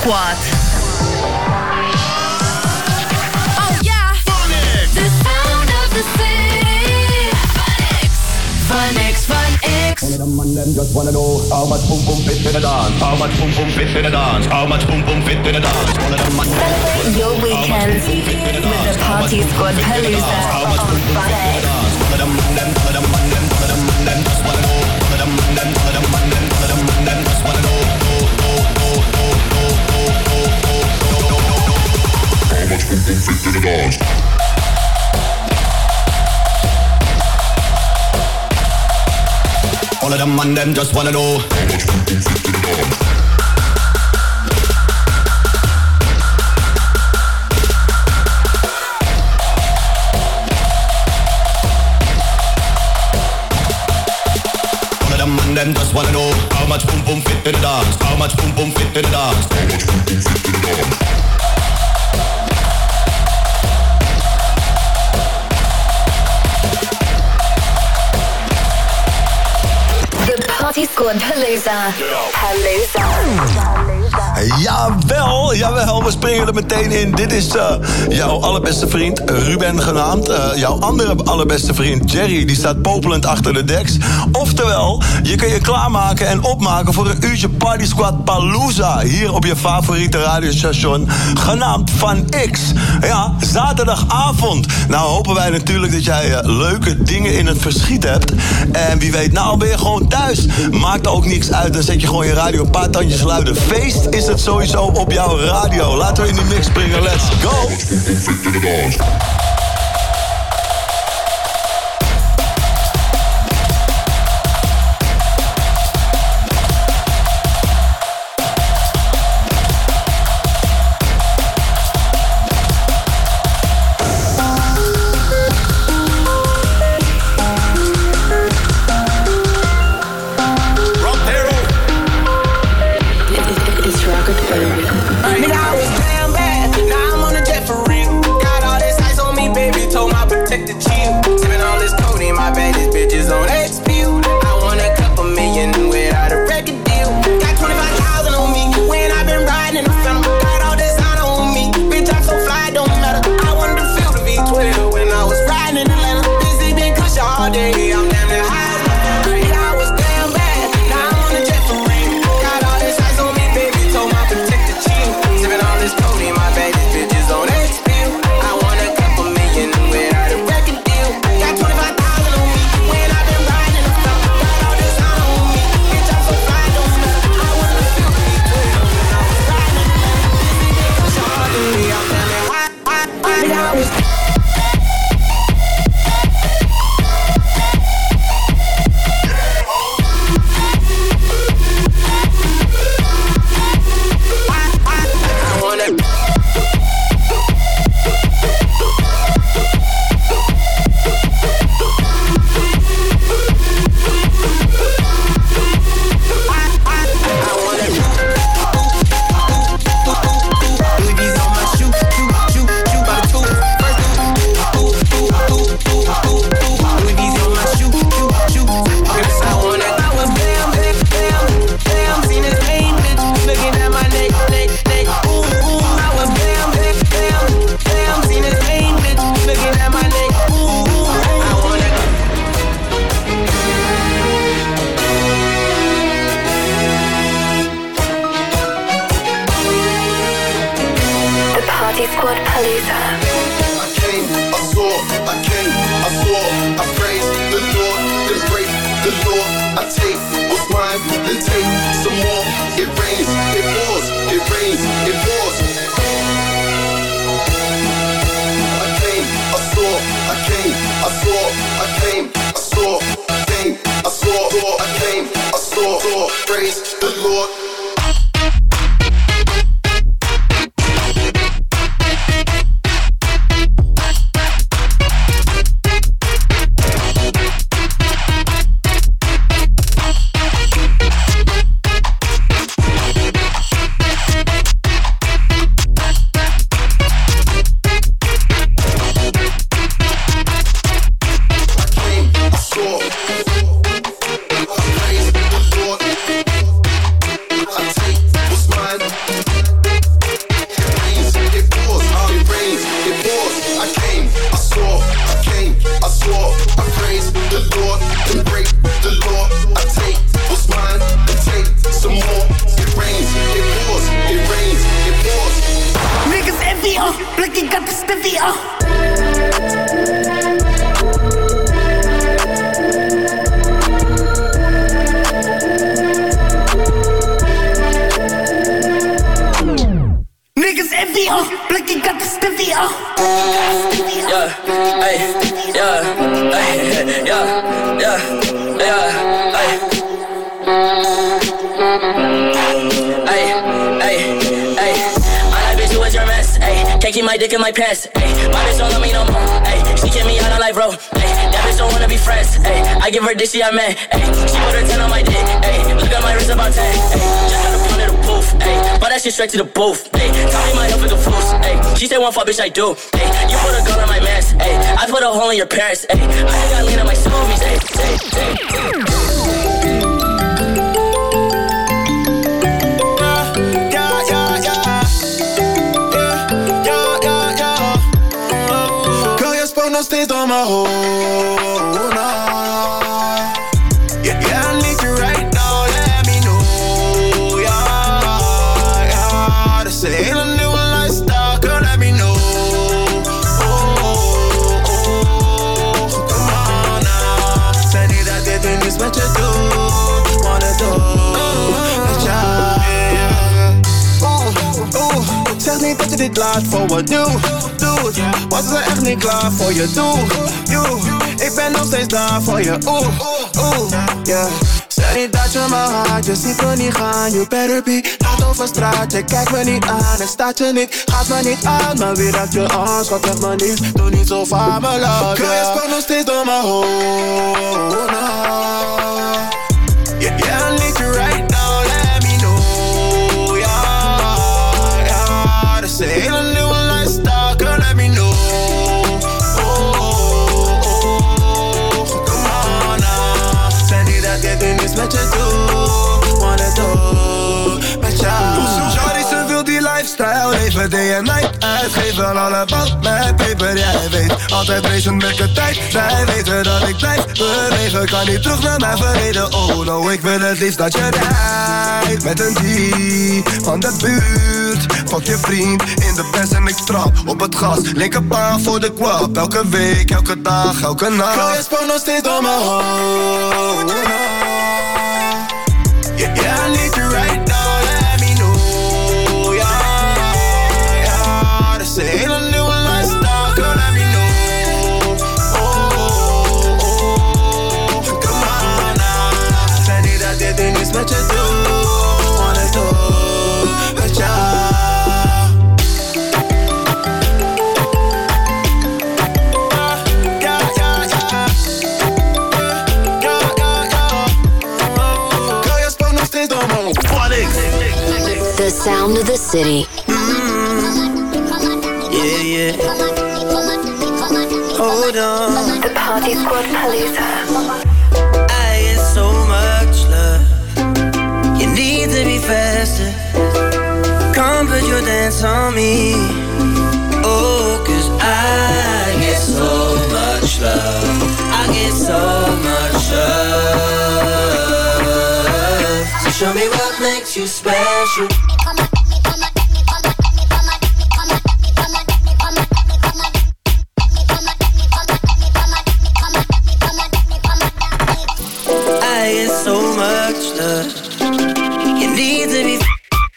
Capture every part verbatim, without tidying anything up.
Squad. Oh yeah, Phonics. The sound of the city. Phonics, Phonics, Phonics. All of them and them just wanna know how much boom boom fit in the dance. How much boom boom fit in the dance. How much boom boom fit in the dance. All of them and them. Celebrate your weekends with the Party Squad Palooza on Phonics. All of them and them. All of them and them. All of them and them just wanna know. All of them and them. All of them and them. All of them and them just wanna know. How much boom boom fit in the dance? All of them and them just wanna know how much boom boom fit in the dance. All of them and them just wanna know how much boom boom fit in the dance. How much boom boom fit in the dance. How much boom boom fit in the dance. Party Squad Palooza. Palooza. Jawel, jawel, we springen er meteen in. Dit is uh, jouw allerbeste vriend Ruben genaamd. Uh, jouw andere allerbeste vriend Jerry, die staat popelend achter de deks. Oftewel, je kan je klaarmaken en opmaken voor een uurtje Party Squad Palooza. Hier op je favoriete radiostation, genaamd Van X. Ja, zaterdagavond. Nou hopen wij natuurlijk dat jij uh, leuke dingen in het verschiet hebt. En wie weet, nou ben je gewoon thuis. Maakt ook niks uit, dan zet je gewoon je radio een paar tandjes luider. Feest is het sowieso op jouw radio. Laten we in die mix springen, let's go! Ay, ay, ay. All that bitch, you was your mess. Ay, can't keep my dick in my pants. Ay, my bitch don't love me no more. Ay, she kick me out on life, bro. Ay, that bitch don't wanna be friends. Ay, I give her dick, she a man. Ay, she put her ten on my dick. Ay, look at my wrist about ten. Ay, just got a pound of the booth. Ay, but that shit straight to the booth. Ay, tell me my health is a fool's. Ay, she said one fuck, bitch, I do. Ay, you put a gun on my mans. Ay, I put a hole in your parents. Ay, I ain't got lean on my smoothies. Ay, ay, ay, ay. Nog steeds door mijn hoofd. Yeah, yeah, I need you right now, let me know. Yeah, yeah, this ain't a nieuwe lifestyle, girl, let me know. Oh, oh, oh, come on now. Zeg niet dat dit nu niets met je doet. Wanna do, met jou. Oeh, oeh, zeg niet dat je dit laat voor wat doe. Was er echt niet klaar voor je, doe, you. Ik ben nog steeds daar voor je, oeh, oeh, yeah. Zeg niet dat je me haat, je ziet me niet gaan, you better be. Laat over straat, je kijkt me niet aan, en staat je niet, gaat me niet aan. Maar wie raakt je aan, schat, zeg me niet, doe niet zo vaak me laat. Girl, je spant nog steeds door mijn hoofd, yeah, yeah, I need you right now, let me know, yeah, yeah. Dat is een hele nieuwe lifestyle, girl, let me know. Met je doe, wanna do, met jou. Shawty, ze wil die lifestyle leven, day en night. Uitgeven allemaal met paper, jij weet. Altijd racen met de tijd, zij weten dat ik blijf bewegen. Kan niet terug naar mijn verleden, oh no. Ik wil het liefst dat je rijdt met een die van de buurt. Fuck je vriend in de best en ik trap op het gas. Linkerpaal voor de kwap, elke week, elke dag, elke nacht. Girl, je spant nog steeds door mijn hoofd. Yeah, yeah, I need you right now, let me know. Yeah, yeah, this ain't a new lifestyle, girl, let me know. Oh, oh, oh, come on now. Zeg niet dat dit ding is met je doe, wanna do, met jou. The sound of the city. Mm-hmm. Yeah, yeah. Hold on. The Party Squad Police. I get so much love. You need to be faster. Come put your dance on me. Oh, cause I get so much love. I get so much love. So show me what makes you special. I get so much love. You need to be.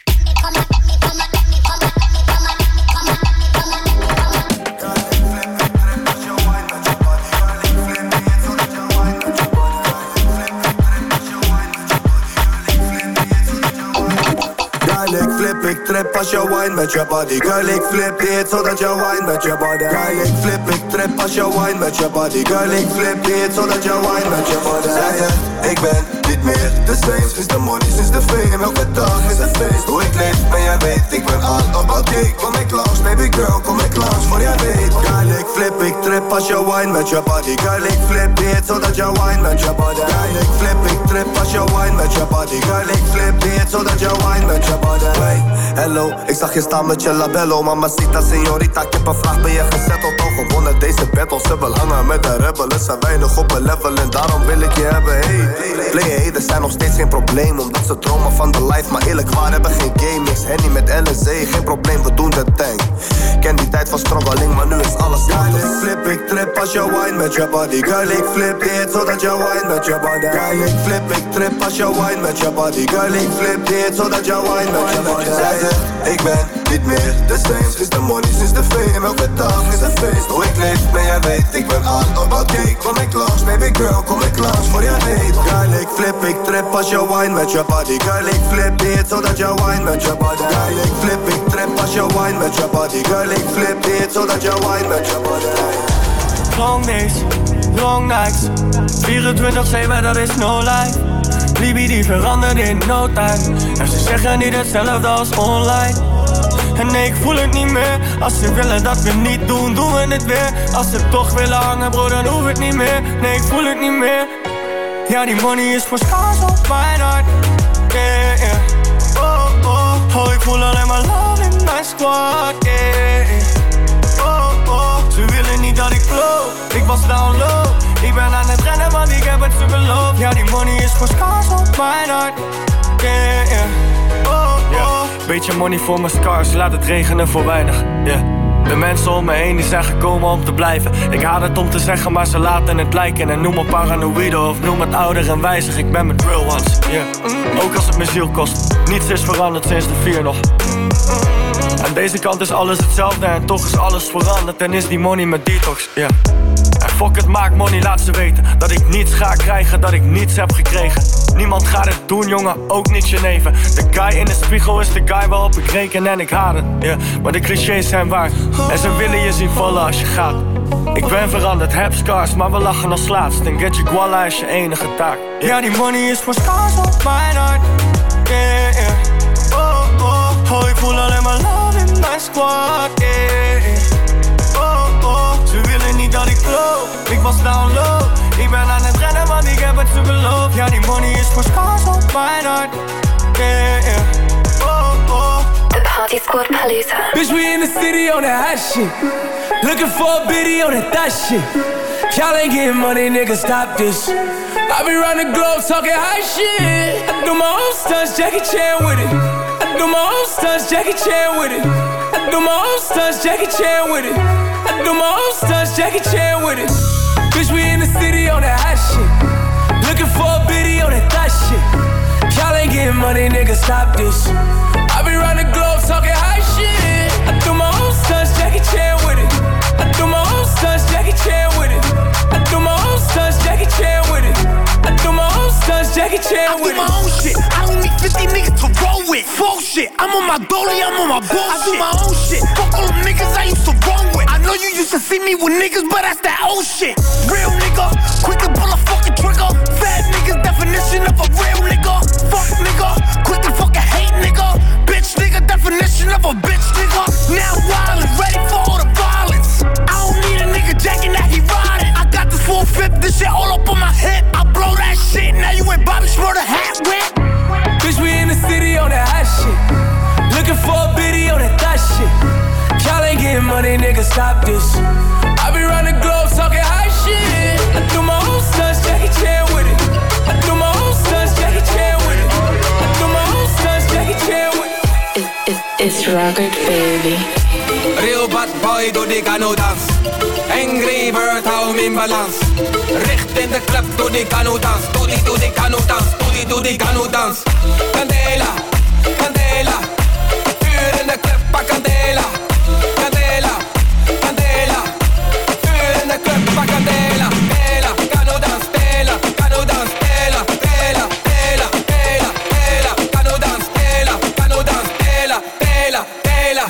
Ik trip als je wine met je body. Girl, ik flip dit zodat je wine met je body. Girl, ik flip, ik trip als je wine met je body. Girl, ik flip dit zodat je wine met je body. Zij zegt, ik ben niet meer de same. Sinds de money, sinds de fame. Elke dag is een feest. Hoe ik leef, maar jij weet, ik ben all about cake. Kom ik langs, baby girl, kom ik langs, voor jij weet. Girl, ik flip, ik trip als je wine met je body. Girl, ik flip dit zodat je wine met je body. Girl, ik flip, ik trip als je wine met je body. Girl, ik flip dit zodat je wine met je body. Hey, hello, ik zag je staan met je labello. Mamacita, señorita, ik heb een vraag, ben je gezetteld? Al gewonnen deze battle, ze wil hangen met de rebellen. Zijn weinig op een level en daarom wil ik je hebben. Hey, player haters zijn nog steeds geen probleem, omdat ze dromen van de life. Maar eerlijk waar, hebben geen game. Niks Henny met L S Z, geen probleem, we doen de tank. Ken die tijd van struggling, maar nu is alles anders. Girl, ik flip, ik trip als je wine met je body. Girl, ik flip dit zodat je wine met je body. Girl, ik flip, ik trip als je wine met je body. Girl, ik flip dit zodat je wine met je body. Zij zegt, ik ben niet meer de same. Sinds de money, sinds de fame, elke dag is een feest. Hoe ik leef, nee jij weet, ik ben all about cake. Kom ik langs, baby girl, kom ik langs voor je heet. Girl, ik flip, ik trip als je wine met je body. Girl, ik flip dit zodat je wine met je body. Girl, ik flip, ik trip als je wine met je body. Girl, ik flip dit zodat je wine met je body. Long days, long nights, vierentwintig zeven, dat is no lie. Liefie die verandert in no time. En ze zeggen niet hetzelfde als online. En nee, ik voel het niet meer. Als ze willen dat we niet doen, doen we het weer. Als ze toch willen hangen, bro, dan hoef het niet meer. Nee, ik voel het niet meer. Ja, die money is voor schaars op mijn hart. Yeah, yeah. Oh, oh, oh, ik voel alleen maar love in mijn squad. Yeah, yeah. Oh, oh, ze willen niet dat ik flow. Ik was down low. Ik ben aan het rennen, want ik heb het ze beloofd. Ja, die money is voor schaars op mijn hart. Yeah, yeah. Oh, oh. Yeah. Beetje money voor mijn scars, laat het regenen voor weinig. Yeah. De mensen om me heen die zijn gekomen om te blijven. Ik haat het om te zeggen, maar ze laten het lijken. En noem me paranoïde of noem het ouder en wijzig. Ik ben met real ones, yeah. Ook als het mijn ziel kost. Niets is veranderd sinds de vier nog. Aan deze kant is alles hetzelfde en toch is alles veranderd. En is die money met detox, yeah. En fuck het, maak money, laat ze weten dat ik niets ga krijgen, dat ik niets heb gekregen. Niemand gaat het doen, jongen, ook niet je neven. De guy in de spiegel is de guy waarop ik reken en ik haat het, yeah. Maar de clichés zijn waar en ze willen je zien vallen als je gaat. Ik ben veranderd, heb scars, maar we lachen als laatst. En get je guala is je enige taak, yeah. Ja, die money is voor scars op mijn hart. Yeah, yeah. Oh, oh, oh, ik voel alleen maar love in mijn squad. Yeah, yeah. Oh, oh, ze willen niet dat ik flow. Ik was down low. Ik ben aan het rennen, want ik heb het ze beloofd. Ja, die money is voor scars op mijn hart. Yeah, yeah. Oh, oh. The Party Squad Palooza. Bitch, we in the city on that hot shit. Looking for a biddy on that thot shit. Y'all ain't getting money, nigga, stop this. I be round the globe talking high shit. I do my own stunts, Jackie Chan with it. I do my own stunts, Jackie Chan with it. I do my own stunts, Jackie Chan with it. I do my own stunts, Jackie Chan with it. Bitch, we in the city on that hot shit. Looking for a biddy on that thot shit. Y'all ain't getting money, nigga, stop this. I be round the globe talking high shit. I do my own stunts, Jackie Chan with it. I do my own stunts, Jackie Chan with it. I do my own stunts, Jackie Chan with it. I do my own stunts, Jackie Chan with it. I do my own shit. I don't need fifty niggas to roll with. Full shit. I'm on my dolly, I'm on my bullshit. I do my own shit. Fuck all them niggas I used to roll with. I know you used to see me with niggas, but that's that old shit. Real nigga, quick to pull a fucking trigger. Fat niggas, definition of a real nigga. Fuck nigga, quick to fucking hate nigga. Bitch nigga, definition of a bitch nigga. Now wild and ready for all the violence. I don't need a nigga jacking that he riding. I got this full fifth, this shit all up on my hip. I blow that shit, now you ain't Bobby Schmurder hat with. Bitch, we in the city on that hot shit. Looking for a biddy on that thot shit. Y'all ain't getting money, nigga, stop this. I be round the globe talking high shit. I do my own stunts, Jackie Chan with it. I do my own stunts, Jackie Chan with it. I do my own stunts, Jackie Chan with it. It, it, it's rugged, baby. Real bad boy, doe die kano dans. Angry bird, hou hem in balans. Richt in de club, doe die kano dans. Doe die, doe die kano dans. Doe die, doe die kano dans. Candela, candela. Vuur in de club, pak candela. Candela, candela. Vuur in de club, pak candela. Tela, kano dans, tela. Kano dans, tela. Tela, tela, tela, tela. Kano dans, tela. Kano dans, tela. Tela, tela.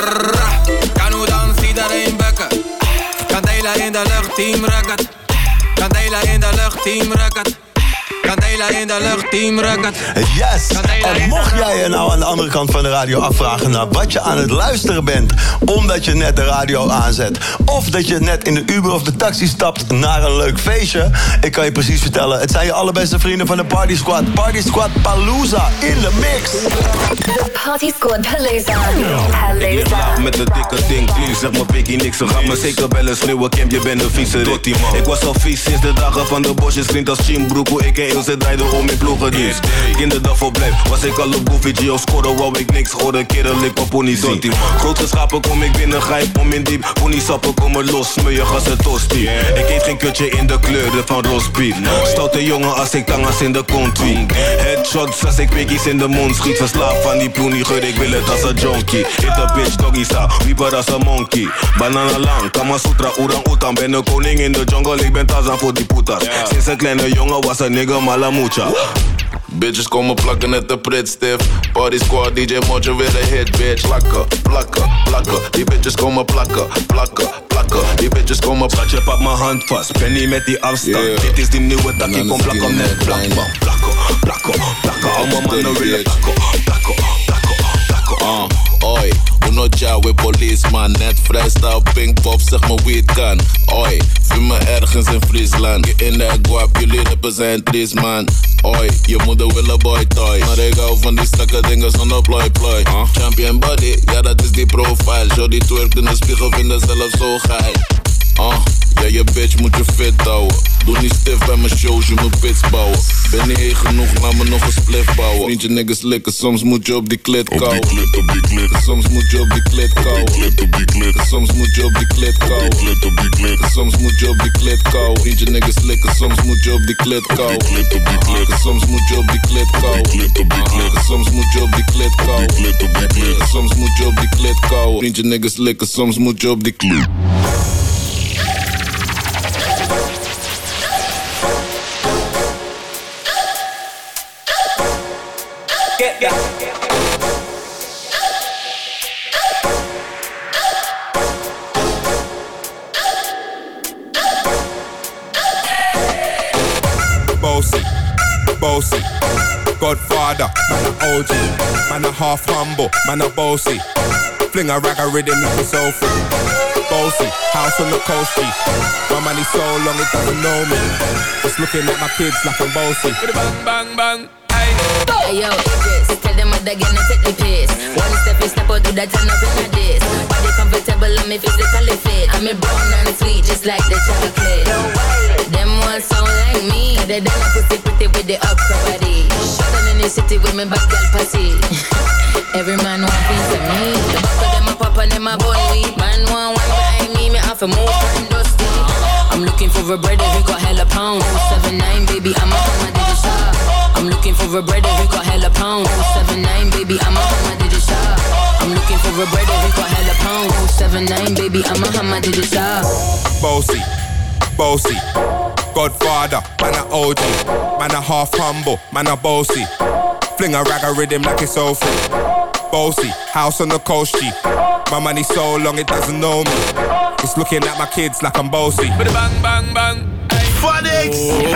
Kano dans, iedereen bukken. Candela in de lucht, team Rocket. Candela in de lucht, team Rocket. Candela in de lucht, team Rocket. Yes! En mocht jij je nou aan de andere kant van de radio afvragen naar wat je aan het luisteren bent, omdat je net de radio aanzet, of dat je net in de Uber of de taxi stapt naar een leuk feestje, ik kan je precies vertellen, het zijn je allerbeste vrienden van de Party Squad. Party Squad Palooza in de mix. The Party Squad Palooza. Palooza. Met de dikke ding, please, zeg maar pikkie niks. Ze gaat me zeker bellen, schreeuwen, Kim, je bent een vieze rit. Ik was al vies sinds de dagen van de bosjes, vriend als Chimbroek, hoe ik en Ilse rijden om in ploegendienst. Kinderdagverblijf, was ik al op Goofy G of scoren, wou ik niks. Hoorde kerel, ik op pony zien. Groot geschapen kom ik binnen, ga ik om in diep. Pony sappen komen los, smeur gas en tosti. Ik eet geen kutje in de kleuren van roastbeef. Stoute jongen als ik tangas in de kont tweet. Headshots als ik wikkies in de mond schiet. Verslaafd van die ploenie, geur ik wil het als een junkie. Hit a bitch, doggy sta, wieper als een monkey. Banana lang, Kama Sutra, orang-utan. Ben een koning in de jungle, ik ben Tarzan voor die putas. Sinds een kleine jongen was een nigga malamucha. Bitches komen plakken net de pritstiff. Party squad, D J Mojo weer een hit, bitch. Plakken, plakken, plakken. Die bitches komen plakken, plakken, plakken. Die bitches komen plakken. Je pak mijn hand vast, ben niet met die afstand. Yeah. Dit is die nieuwe takkie, kom plakken net plakken. Plakken, plakken, plakken. Allemaal mannen willen plakken, plakken, plakken, plakken. Uh, oi, uno ja with policeman. Net vrijstaal, pinkpop, zeg me wie het kan. Oi, vind me ergens in Friesland. Je in de guap, jullie lippen zijn triest man. Oi, je moeder wil een boy toy. Maar ik hou van die stakke dingen zonder ploy ploy. Huh? Champion body, ja dat is die profile. Show die twerkt in de spiegel, vind er zelf zo geil. Uh, ja je bitch moet je fit houden. Doe niet stif bij mijn shows, je moet pits bouwen. Ben niet heet genoeg, laat me nog een spliff bouwen. Vriendje niggas likken, soms moet je op die klit kauwen. Op die klit, op die klit. Soms moet je op die klit kauwen. Op die klit, op die klit. Soms moet je op die klit kauwen. Op die klit, op die klit. Soms moet je op die klit kauwen. Vriendje niggas likken, soms moet je op die klit kauwen. Op die klit, op die klit. Soms moet je op die klit kauwen. Op die klit, op die klit. Soms moet je op die klit kauwen. Op die klit, op die klit. Soms moet je op die klit kauwen. Vriendje niggas likken, soms moet je op die klit. Yeah. Bossy, bossy, Godfather, man a O G, man a half humble, man a bossy. Fling a rag a rhythm like it's so free. Bossy, house on the coast G. My money so long it doesn't know me. Just looking at my kids like I'm bossy. Bang bang bang. Hey yo, Idris, tell them what they're gonna take the piss. One step is step out to that turn up in a this. Body comfortable and me physically fit. I'm a brown and sweet just like the chocolate. Them ones sound like me. They done a pussy pretty with the upper body. Shut down in the city with me bad girl pussy. Every man want piece of me. The back of them a pop and them a bun weed. Man want one behind me, me have to move and dusty. I'm looking for a brother who got hella pound. seven nine baby, I'm a hammer to the shop. I'm looking for a brother who got hella pound. seven nine baby, I'm a hammer to the shop. I'm looking for a brother who got hella pound. seven nine baby, I'm a hammer to the shop. Bossy, bossy, Godfather, man a O G, man a half humble, man a bossy. Fling a rag a rhythm like it's so free. Bossy, house on the coast G. My money so long it doesn't know me. It's looking at my kids like I'm bossy. Bang bang bang. Phonics.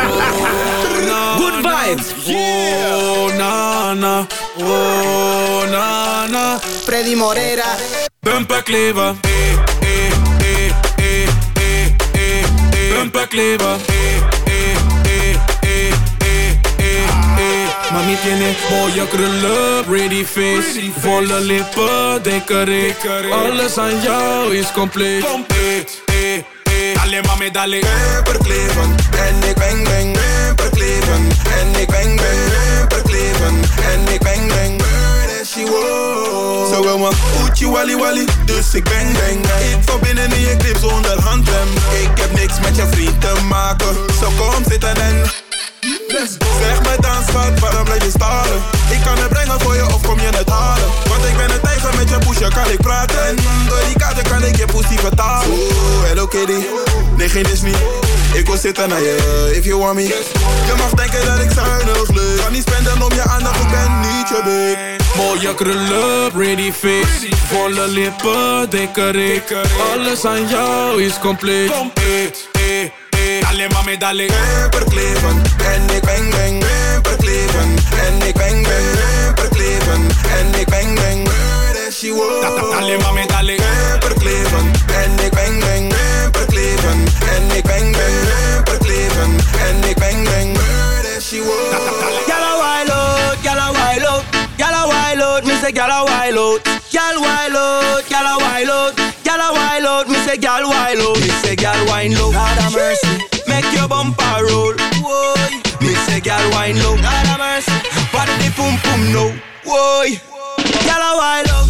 Oh, good vibes. Yeah. Oh na na, oh na na. Freddy Morera. Bumper kleven. Eh eh eh eh eh eh eh. Bumper kleven. Eh eh eh eh eh eh eh. Mami tiene mooie krullen, ready face, volle lippen, decoré. Alles aan jou is compleet. Eh eh. Dale mami, dale. Verkleven en ik bang bang. Verkleven en ik bang bang. Verkleven en ik bang bang. There she was. Zo wil me oetje wally wally, dus ik bang bang. Ik van binnen in je clip zonder handrem. Ik heb niks met je vriend te maken. Zo kom zitten en zeg me dan schat, waarom blijf je stalen? Ik kan het brengen voor je of kom je het halen? Want ik ben een tijger met je poesje, kan ik praten. En door die kaarten kan ik je poesie vertalen. Oeh, hello kitty, nee geen Disney. Ik wil zitten naar je, if you want me. Je mag denken dat ik zuinig leuk. Kan niet spenden om je aandacht, ik ben niet je babe. Mooie krullen, ready face, volle lippen, decoré. Alles aan jou is compleet. Eh, eh, eh. Dale mami, dale. Verkleven en ik bang bang. Verkleven en ik bang bang. Verkleven en ik bang bang. There she was. Dale mami, dale. Verkleven en ik bang bang. Verkleven en ik bang bang. Verkleven en ik bang bang. There she was. Gyal a wild out, gyal a wild out, gyal a wild out. Me say gyal a wild out, gyal wild out, gyal a wild out, gyal a wild out. Me say gyal wild out, me say gyal wine low. Lord have mercy, make your bumper roll. Whoa. Me say gyal girl wine low. Lord have mercy. What the pum pum no. Whoa. Girl a wine low.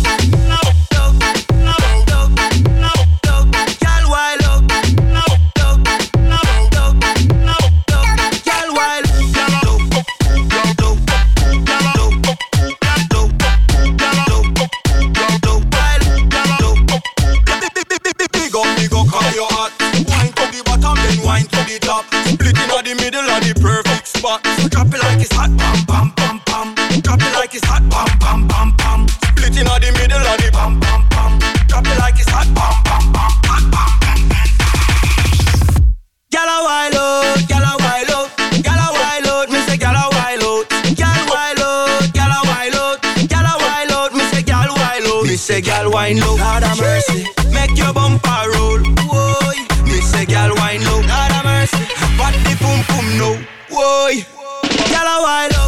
Wine low, Lord have mercy. Make your bumper roll. Whoa. Me say, girl, wine low, Lord have mercy. What the pum pum no. Whoa. Girl, a wine low.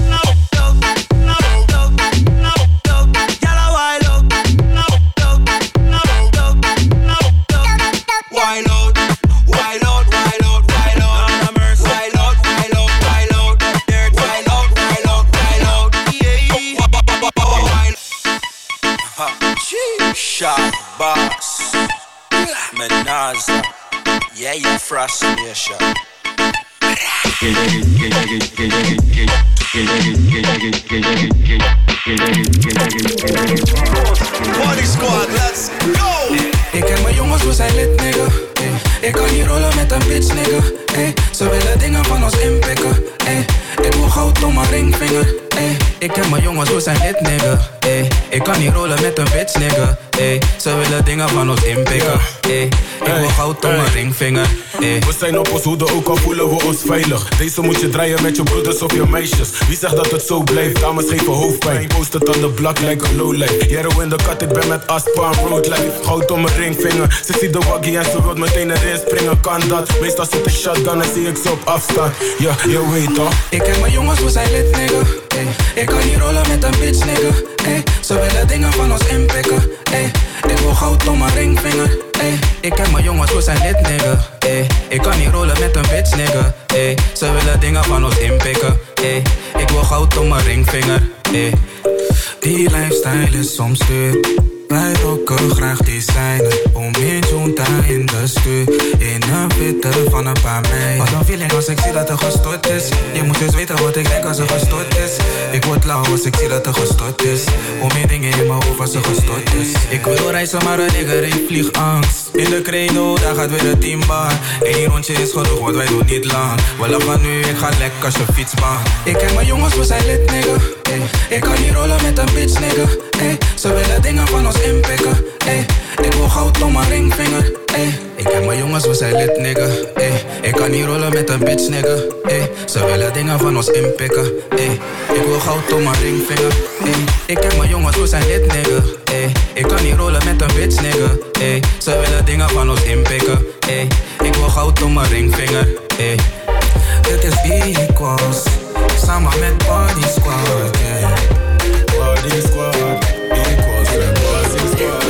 Boss, Menaza, yeah, yeah, frustration. Party squad, let's go! Ik ken mijn jongens, we zijn lit, nigga. Ik kan niet rollen met een bitch, nigga. Ze willen dingen van ons inpikken. Ik wil goud om mijn ringvinger. Ik ken mijn jongens, we zijn lit, nigga. Ik kan niet rollen met een bitch, nigga. Ze willen dingen van ons inpikken. Ik wil goud om mijn ringvinger. We zijn op ons hoede, ook al voelen we ons veilig. Deze moet je draaien met je broeders of je meisjes. Wie zegt dat het zo blijft, dames geven hoofdpijn. Post het aan de blak, like een lowlife. Jero in de kat, ik ben met Aspa en roadlife. Goud om mijn ringvinger, ze ziet de waggie en ze wilt meteen erin springen. Kan dat, meestal zit de shotgun en zie ik ze op afstand. Ja, je weet toch. Ik ken mijn jongens, we zijn lit, nigga. Ik kan niet rollen met een bitch, nigga. Ze willen dingen van ons inpikken. Ik wil goud om mijn ringvinger. Ik ken mijn jongens, we zijn lit, nigga. Ik kan niet rollen met een bitch, nigga. Ze willen dingen van ons inpikken. Ik wil goud om mijn ringvinger. Die lifestyle is soms duur. Wij rocken graag designer. Om in junta in de stuur. In een witte van een paar mei. Wat een feeling als ik zie dat er gestort is. Je moet eens weten wat ik denk als er gestort is. Ik word lauw als ik zie dat er gestort is. Om meer dingen in mijn hoofd als er gestort is. Ik wil reizen maar een nigger heeft vliegangst. In de credo, daar gaat weer de teambar. Eén rondje is genoeg, want wij doen niet lang. We lachen nu, ik ga lekker als je fietsbaan. Ik ken mijn jongens, we zijn lit, nigga. Ik kan niet rollen met een bitch, nigga. Ze willen dingen van ons inpikken. Ik wil goud om mijn ringvinger. Ik ken mijn jongens, we zijn lit, nigga. Ik kan niet rollen met een bitch, nigga. Ze willen dingen van ons inpikken. Ik wil goud om mijn ringvinger. Ik ken mijn jongens, we zijn lit, nigga. Ik kan niet rollen met een bitch, nigga. Ze willen dingen van ons inpikken. Ik wil goud om mijn ringvinger. Dit is equals. Samen met Party Squad, yeah. Party Squad, equals and Party Squad.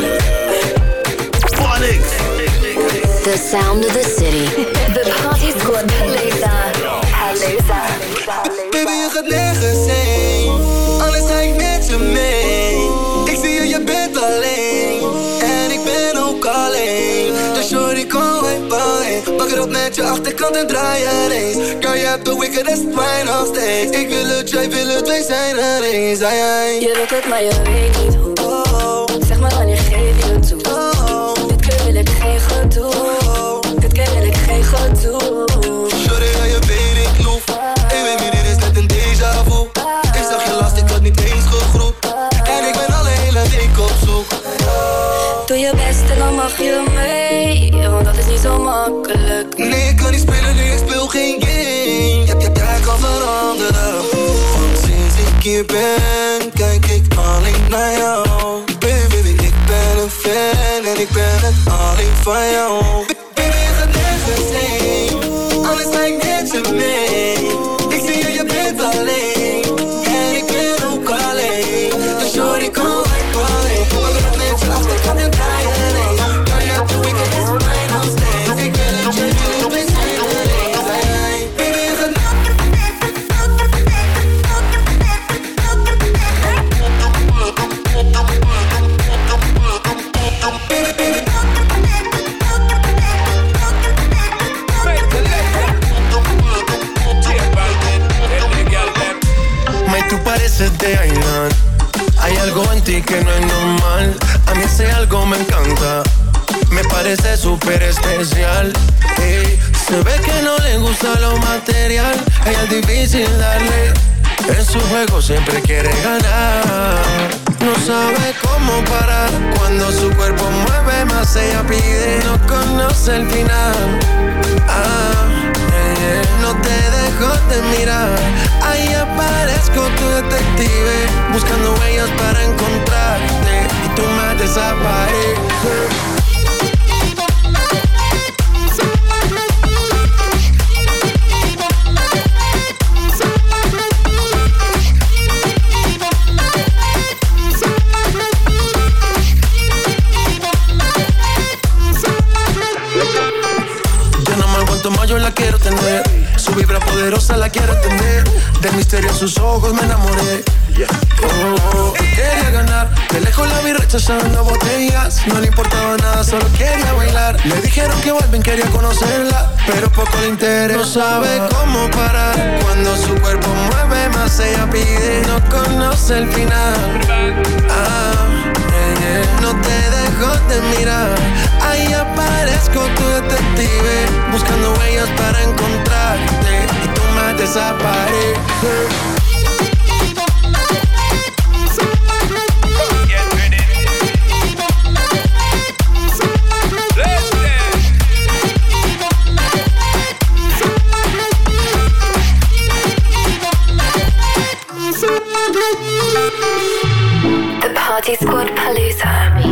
Phonics. The sound of the city. The Party Squad Palooza. Palooza. Baby, je gaat nergens heen. Alles ga ik met je mee. Ik zie je, je bent alleen. En ik ben ook alleen. Dus shorty, kom bij mij. Pak het op met je achterkant en draai er eens. Girl, je hebt de wickedest wine nog steeds. Ik wil het, jij wil het, wij zijn er eens. Ai, ai. Je wilt het, maar je weet niet hoe. Oh. Zeg maar wanneer geef je het toe. Oh. Dit keer wil ik geen gedoe. Oh. Dit keer wil ik geen gedoe. Shorty, ja, je weet ik loef. Ik weet niet, dit is net een déjà vu. Ik zag je last, ik had niet eens gegroet. En ik ben al de hele week op zoek. Doe je best en dan mag je mee. Want dat is niet zo makkelijk. Nee, ik kan niet spelen, nee, ik speel geen game. Ja, ja, jij kan veranderen. Want sinds ik hier ben, kijk ik alleen naar jou. Baby, baby, ik ben een fan en ik ben het alleen van jou. Baby, je gaat nergens heen. Alles ga ik met je mee. Ik zie je, je bent alleen. En ik ben ook alleen. Dus shorty, kom bij mij. Pak het op met je achterkant en draai er heen. Kan je op de weekend is mijn nog steeds. Ik wil het, jij wil het, wij zijn er eens. Baby, je gaat nergens heen. bailan. Hay algo en ti que no es normal. A mí ese algo me encanta. Me parece súper especial. Hey, se ve que no le gusta lo material. A ella es difícil darle. En su juego siempre quiere ganar. No sabe cómo parar. Cuando su cuerpo mueve más ella pide. No conoce el final. Ah, yeah, yeah. No te dejo de mirar. Ahí aparezco tu detective. Buscando huellas para encontrarte. Y tú me desapareces. Yo la quiero tener, su vibra poderosa la quiero entender. Del misterio en sus ojos me enamoré. Oh, oh, quería ganar, de lejos la vi rechazando botellas. No le importaba nada, solo quería bailar. Le dijeron que vuelven, quería conocerla, pero poco le interesa. No sabe cómo parar. Cuando su cuerpo mueve más ella pide. No conoce el final. Ah, yeah, yeah. No te dejo de mirar. Ahí aparezco tu detective. Buscando huellas para encontrarte. Y tú me desapareces. The Party Squad Palooza.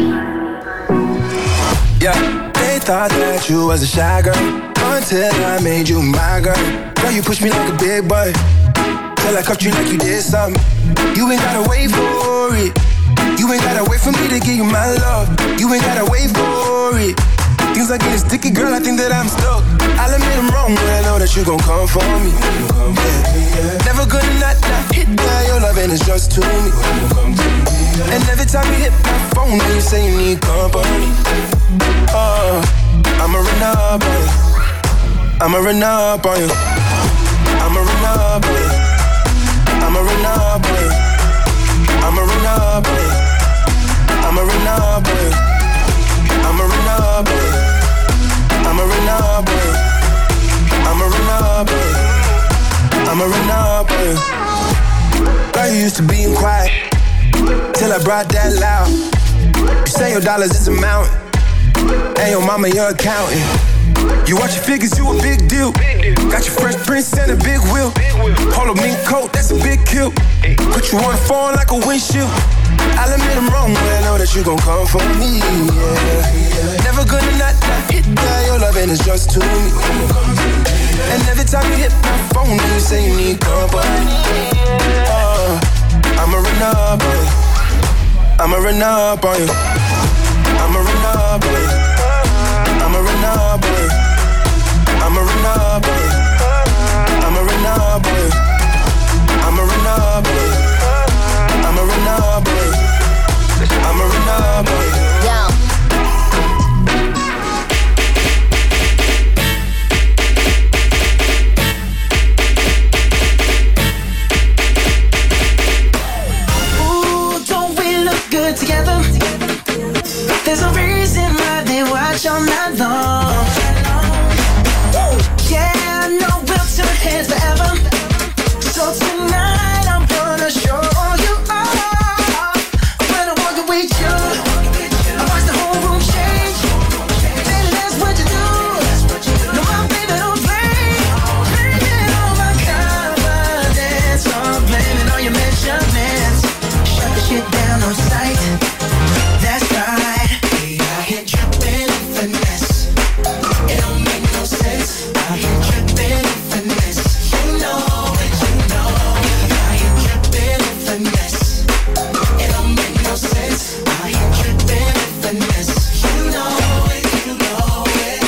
Yeah, they thought that you was a shy girl until I made you my girl. Girl, you push me like a big boy till I cuffed you like you did something. You ain't gotta wait for it. You ain't gotta wait for me to give you my love. You ain't gotta wait for it. Things are getting sticky, girl, I think that I'm stuck. I'll admit I'm wrong, but I know that you gon' come for me. Yeah. Never gonna not, not hit that. Your loving is just to me. And every time you hit my phone, you say you need company. Oh, I'ma run up on you. I'ma run up on you. I'ma run up on you. I'ma run up on you. I'ma run up on you. I'ma run up on you. I'ma run up on you. I'ma run up on you. I'ma run up on you. I'ma run up on you. Girl, you used to being quiet till I brought that loud. You say your dollars is a mountain, and your mama your accountant. You watch your figures, you a big deal. Got your Fresh Prince and a big wheel. Polo mink coat, that's a big kill. Put you on the phone like a windshield. I'll admit I'm wrong, but I know that you gon' come for me, yeah. Never gonna not, not hit that. Your loving is just to me. And every time you hit my phone, you say you need company. Oh, I'ma run up on you. I'ma run up on you. I'ma run up on you. I'ma run up on you. I'ma run up on you. I'ma run up on you. I'ma run up on you. I'ma run up on you. I'ma run up on you. Yo. Ooh, don't we look good together? There's a reason why they watch all night long. Yeah, I know we'll turn heads forever. So tonight I'm gonna show you off. When I walk with you, I watch the whole room change. Baby, that's what you do. No, my baby don't play. Blaming all my confidence, I'm blaming all your measurements. Shut the shit down on sight. That's right. Hey, I hit dripping in finesse. It don't make no sense. I hit dripping in finesse. You know it, you know it. I hit dripping in finesse. It don't make no sense. I hit dripping in finesse. You know it, you know it.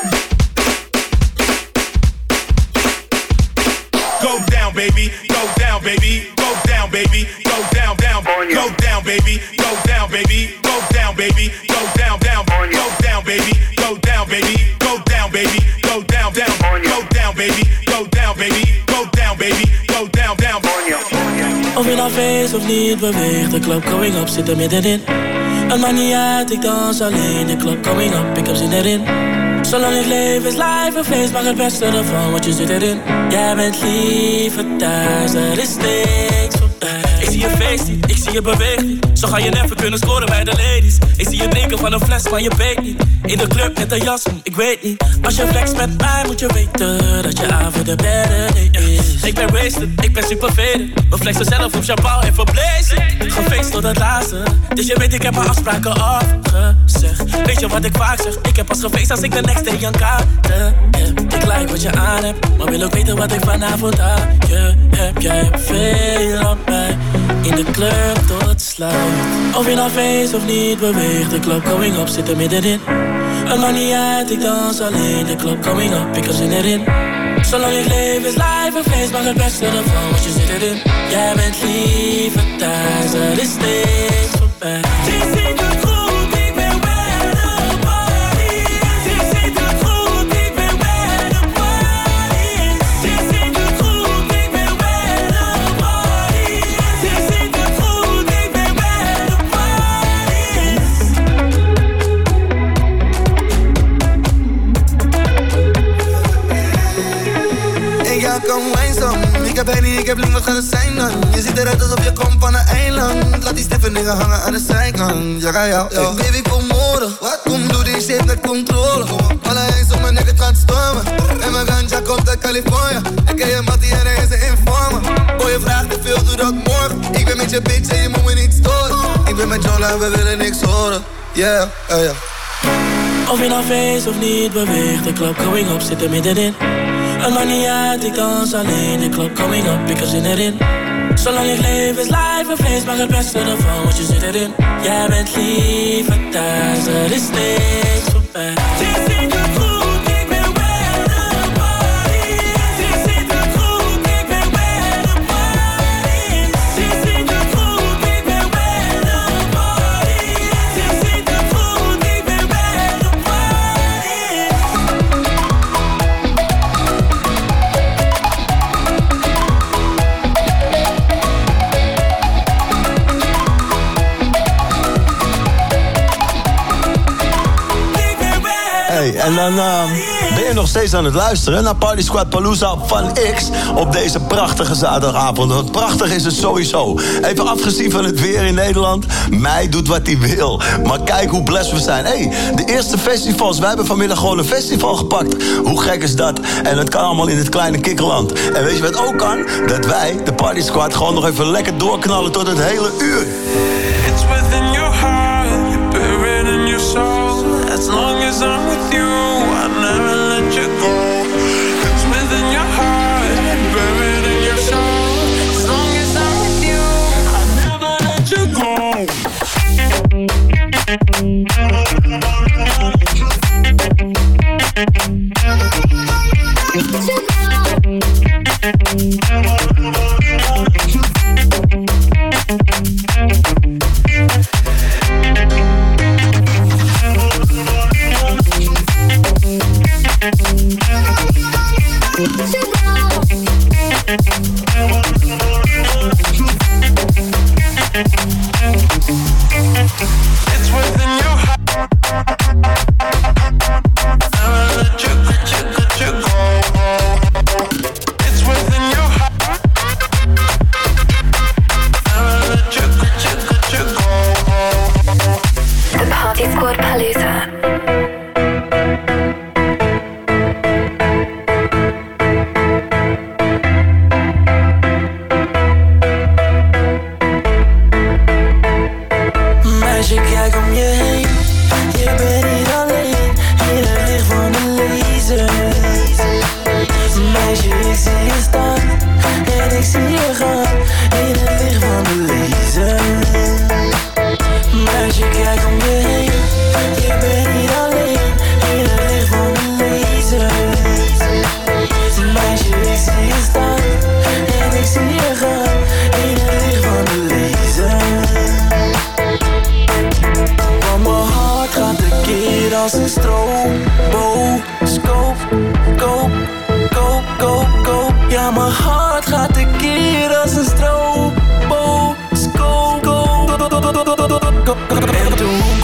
Go down, baby. Go down, baby. Go down, baby. Go down, down. Go down, baby. Go down, baby. Go down, baby. Go down, down. Go down, baby. Go down, baby. Go down, baby. Go down, down. Go down, baby. Go down, baby. Go down, baby. Go down, down. On vient d'un face, on of niet, beweeg de club going up, zit er middenin. Het maakt niet uit, ik dans alleen, de club coming up, ik heb zin erin. Zolang ik leef is life een feest, maak het beste ervan, want je zit erin. Jij bent liever thuis, er is niks voorbij. Ik zie je feest niet, ik zie je beweegt niet. Zo ga je never kunnen scoren bij de ladies. Ik zie je drinken van een fles, maar je weet niet. In de club met een jas, ik weet niet. Als je flex met mij, moet je weten dat je avond de better day is. Ik ben wasted, ik ben super faded. We flexen zelf op champagne en verblazen. Gefeest tot het laatste, dus je weet ik heb mijn afspraken afgezegd. Weet je wat ik vaak zeg, ik heb pas gefeest als ik de next day aan kaarten heb. Ik like wat je aan hebt, maar wil ook weten wat ik vanavond aan je heb. Jij hebt veel op mij, in de club tot sluit. Of je nou feest of niet, beweeg de club going up, zit er middenin. Het maakt niet uit, ik dans alleen, de club coming up, ik heb zin erin. Zolang ik leef is life een feest, maak het beste ervan, want je zit erin. Jij bent liever thuis, er is niks voorbij. Je ziet het goed, ik ben bij de party. Je ziet het goed, ik ben bij de party. Je ziet het goed, ik ben bij de party. Je ziet het goed, ik ben bij de party. En ja, kom wijnzaam. Ik heb Henny, ik heb Link, wat gaat het zijn dan? Je ziet eruit alsof je komt van een eiland. Laat die stiffen dingen hangen aan de zijkant. Ja, ja, ja. Hey, baby, kom morgen. Kom, doe die shit met controle. Alle eens om mijn nek, het gaat stormen. En mijn ganja komt uit Californië. Ik ken je mattie en er is een informer. Boy, je vraagt te veel, doe dat morgen. Ik ben met je bitch en je moet me niet storen. Ik ben met Jola en we willen niks horen. Yeah, ja, ja. Of je nou feest of niet, beweeg de club going up, zit er middenin. Het maakt niet uit, ik dans alleen, de club coming up, ik heb zin erin. Zolang ik leef is life een feest, maak het beste ervan, want je zit erin. Jij bent liever thuis, er is niks voorbij. Je ziet het goed, ik ben bij de party. Je ziet het goed, ik ben bij de party. Je ziet het goed, ik ben bij de party. Je ziet het goed, ik ben bij de party. Hey, en dan uh, ben je nog steeds aan het luisteren naar Party Squad Palooza van X op deze prachtige zaterdagavond. Want prachtig is het sowieso. Even afgezien van het weer in Nederland. Mij doet wat hij wil. Maar kijk hoe blessed we zijn. Hey, de eerste festivals. Wij hebben vanmiddag gewoon een festival gepakt. Hoe gek is dat? En het kan allemaal in het kleine kikkerland. En weet je wat ook kan? Dat wij, de Party Squad, gewoon nog even lekker doorknallen tot het hele uur. It's within your heart, you bury it in your soul. As long as I'm with you, I'll never let you go. It's within your heart, bury it in your soul. As long as I'm with you, I'll never let you go. It's within your heart. Never let you, let you, let you go. It's within your heart. Never let you, let you, let you go. The Party Squad Palooza. Als een strobo, scoop, koop, koop, koop, koop. Ja, mijn hart gaat tekeer als een strobo, scoop.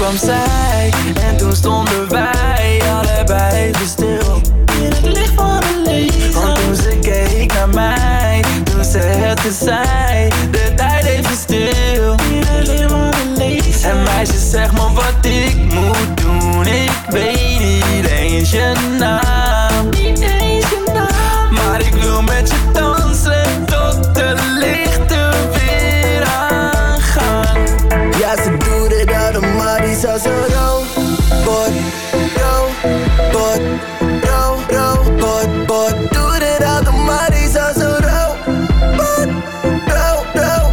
kwam zij en toen stonden wij allebei even stil in het licht van de laser. Want toen ze keek naar mij, toen zette zij de tijd even stil in het licht van de laser. En meisje, zeg maar wat ik moet doen, ik weet niet eens je naam, niet eens je naam, maar ik wil met je dansen tot de lichten weer aangaan. Ja, ze doet het automatisch als een robot, robot, robot, robot. Doet het automatisch als een robot, robot,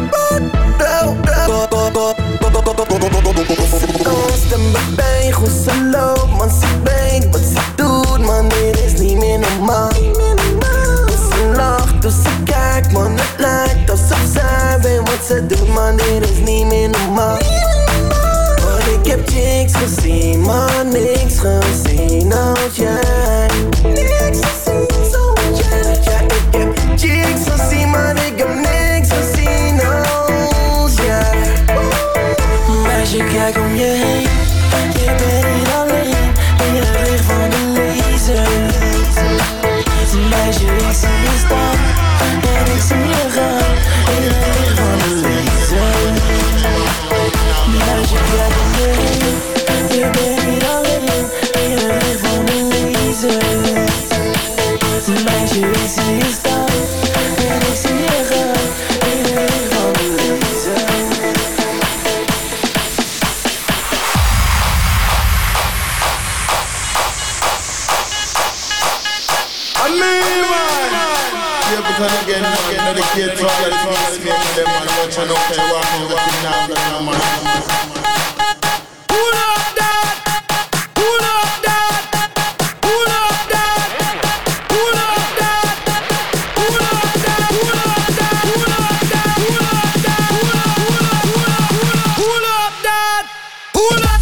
robot, robot. Ons de been, hoe ze loopt, man, ze weet wat ze doet, man, dit is niet meer normaal. Hoe ze lacht, hoe ze kijkt, man, het lijkt alsof zij weet wat ze doet, man, dit is niet meer normaal. Want ik heb chicks gezien, maar niks gezien als jij. Niks gezien zoals jij. Ja, ik heb chicks gezien, maar ik heb niks gezien als jij. Meisje, kijk om je heen, je bent niet alleen in het licht van de laser. Meisje, ik zie je staan en ik zie je gaan in het licht van de laser. Meisje, kijk om je heen, je bent niet alleen in het licht van de laser. Meisje, ik zie je staan en ik zie je gaan in het licht van de laser. Yeah, because again, again, the kids are getting to me, them man, watch and okay, walk on the thing now, that man. Pull up that, pull up that, pull up that, pull up that, pull up that, pull up that, pull up that, pull up that, pull up that, pull up.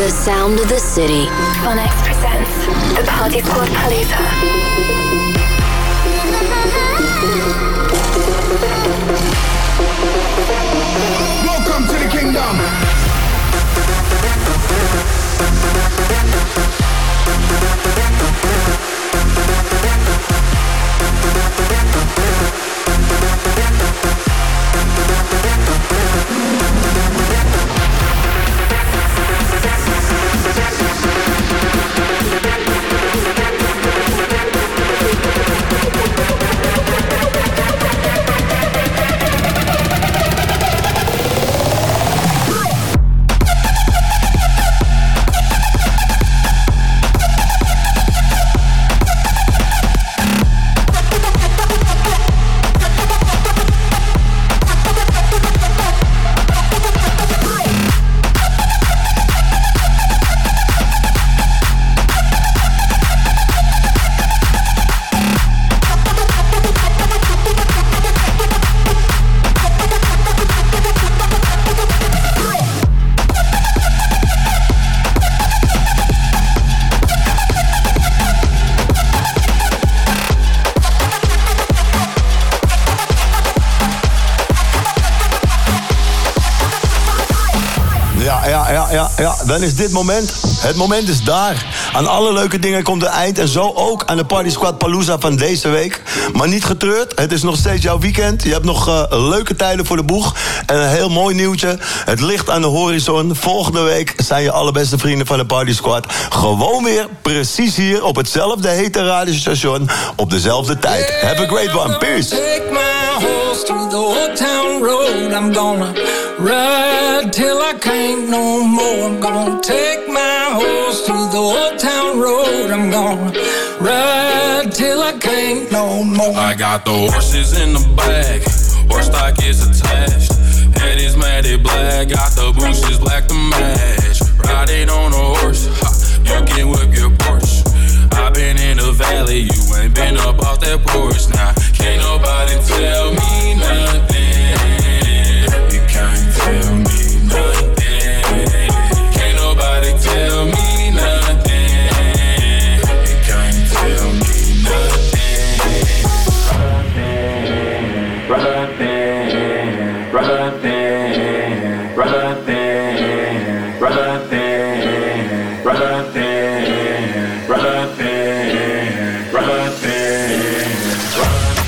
The sound of the city. Phonex presents the Party Squad Palooza. Welcome to the kingdom. Ja, ja, dan is dit moment. Het moment is daar. Aan alle leuke dingen komt een eind. En zo ook aan de Party Squad Palooza van deze week. Maar niet getreurd. Het is nog steeds jouw weekend. Je hebt nog uh, leuke tijden voor de boeg. En een heel mooi nieuwtje. Het licht aan de horizon. Volgende week zijn je allerbeste vrienden van de Party Squad gewoon weer precies hier op hetzelfde hete radiostation op dezelfde tijd. Have a great one. Peace. Take my horse through the old town road. I'm gonna ride till I can't no more. I'm gonna take my horse through the old town road. I'm gonna ride till I can't no more. I got the horses in the back, horse stock is attached. Head is matted black, got the bushes black to match. Riding on a horse, ha, you can whip your Porsche. I been in the valley, you ain't been up off that porch. Now, can't nobody tell me nothing. You can't tell me nothing. Can't nobody tell me nothing. You can't tell me nothing. Run there, run there, run there, run there, run there, run there, run there, run there.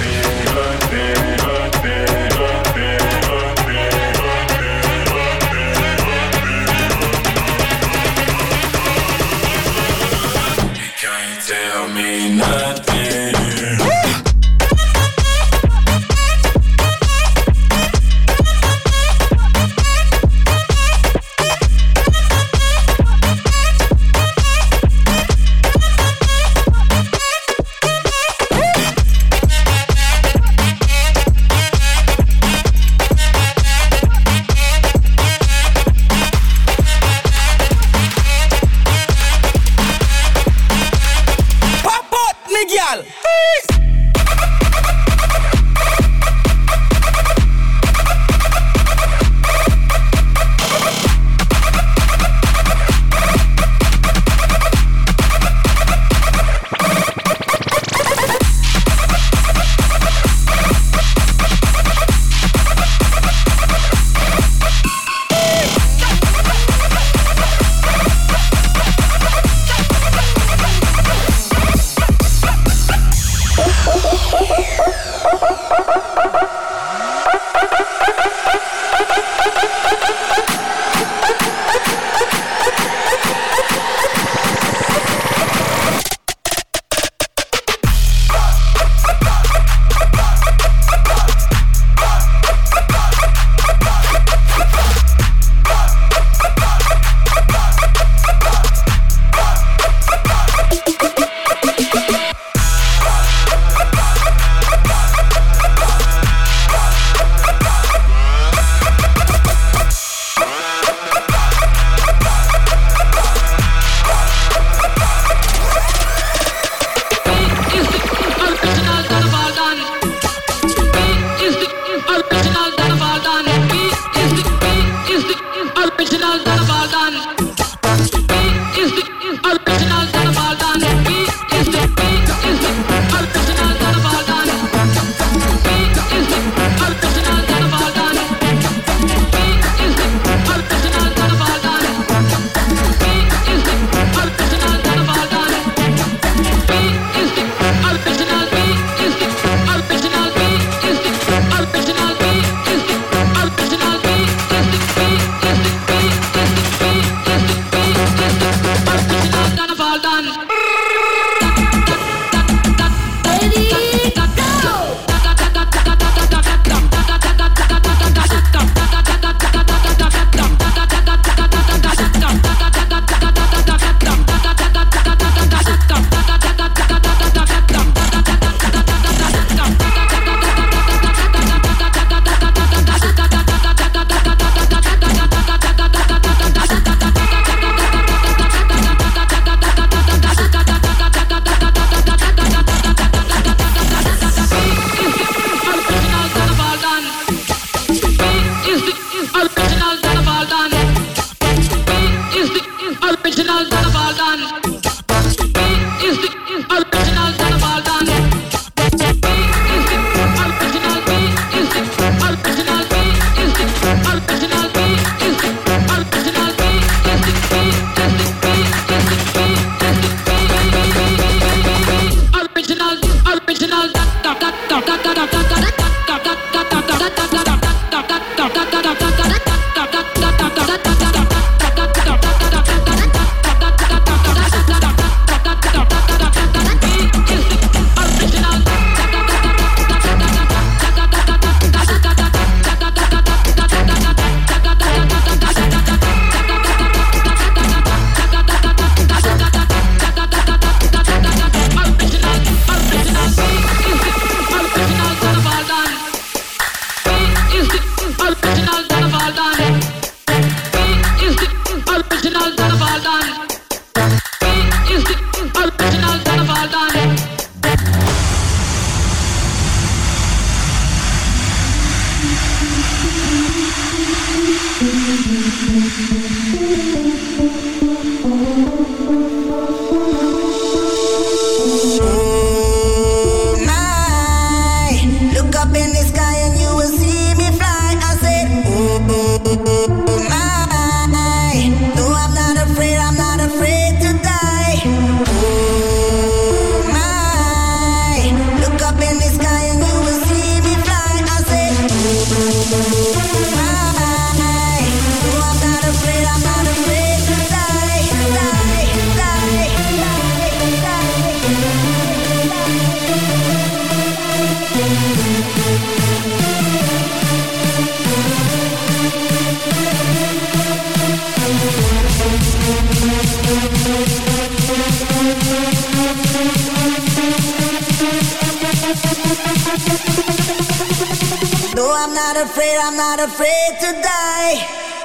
afraid, I'm not afraid to die.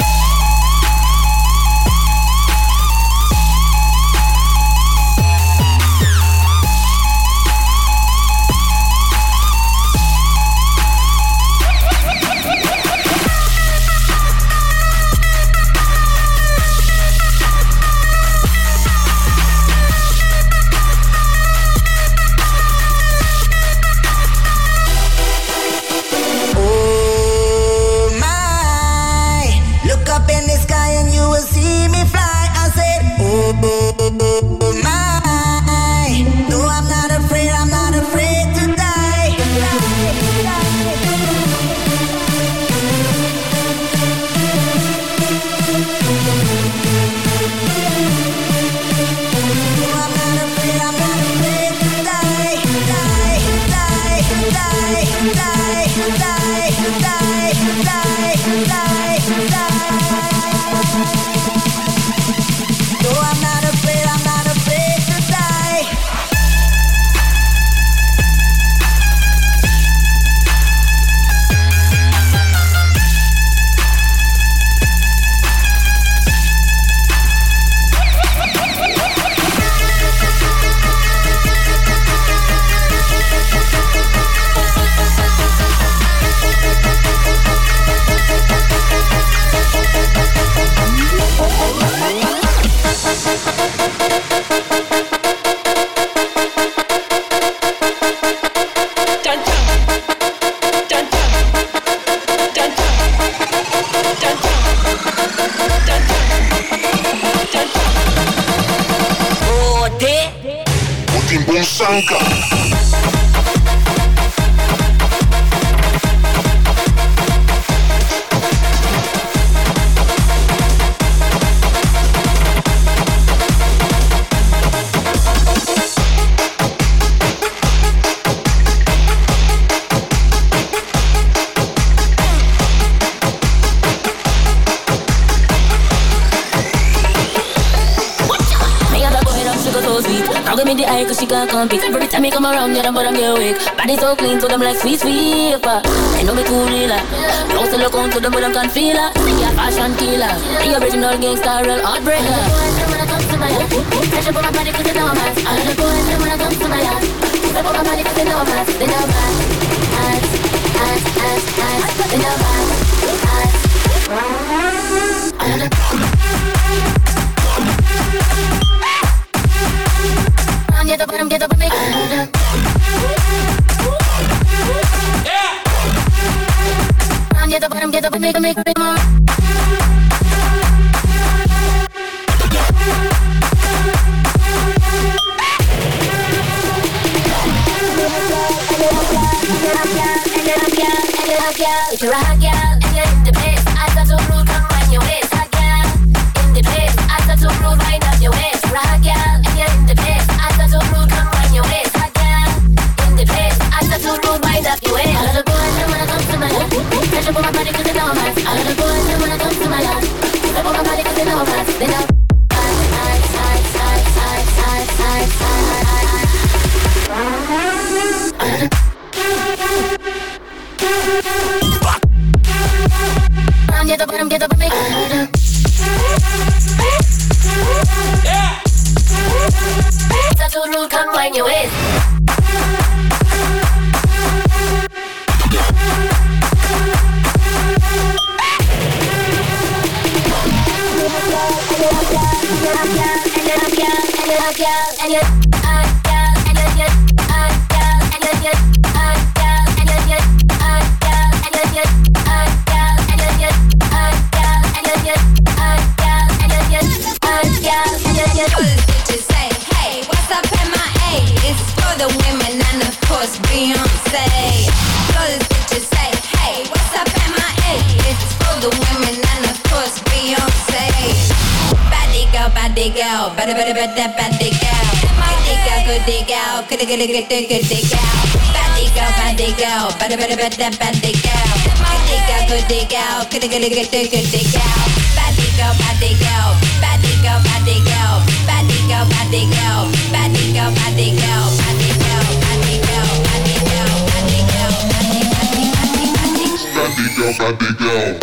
Compete. Every time you come around, yeah, but I'm your wake. Body so clean, so them like sweet sweet. I know me too real. Close to look on to them, but I'm can't feel her. Yeah, fashion killer. The original gangster, real heartbreaker. When I come to my yard, pressure for my body 'cause it's normal. All of the boys, when I come to my yard, pressure for my body 'cause it's normal. They know bad, ass, ass, ass, ass. They know bad, ass. All of the get up, get up, make it. Yeah. Get up, get up, make it, make it more. If you're a hot girl and you're in the place, I got to rude, come find your waist. Hot girl in the place, I got to rude, wind up your waist. If you're a hot girl and you're in the place, I got to rude, come find your waist. Hot girl in the place, I got to rude, wind up your waist. All of the boys, they wanna come to my yard. Pressure for my body 'cause they know I'm hot. All of the boys, they wanna come to my yard. Pressure for my body 'cause they know I'm hot. They know. Get up, get up, make it. Yeah. That's a rule, come find your ways. And you the women and of course Beyonce. Those bitches say, hey, what's up, M I A? It's for the women and of course Beyonce. Baddie girl, baddie girl, better, better, better, baddie girl. Goodie girl, goodie girl, goodie, goodie, goodie, goodie girl. Baddie girl, baddie girl, better, better, better, baddie girl. Goodie girl, goodie girl, goodie, goodie, goodie, goodie girl. Baddie girl, baddie girl, baddie girl, baddie girl, baddie girl, baddie girl, baddie girl, baddie girl, baddie girl, baddie girl, baddie girl, baddie girl, baddie, baddie, baddie, baddie. body girl, body girl.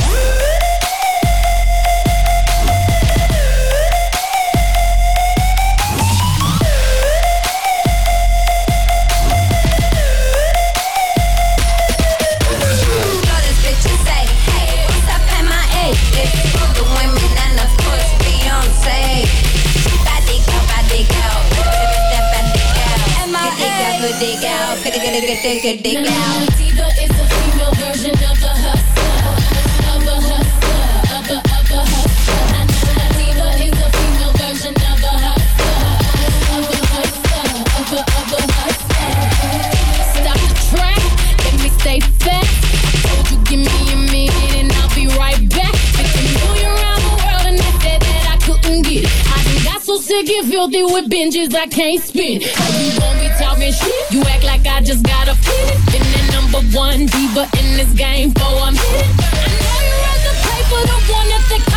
Dig out, pretty good, good, good, good, dig out. Diva is a female version of a hustler, of a hustler, of a, of a hustler. Diva is a female version of a hustler, of a hustler, of a, of a hustler. Stop the track, let me stay fast. I told you give me a minute and I'll be right back. Taking you around the world and they said that I couldn't get it. I done got so sick and filthy with binges I can't spin. How you gon' be talking shit? You act like I just got a fit. Been the number one diva in this game for a minute. I know you rather pay for the one that they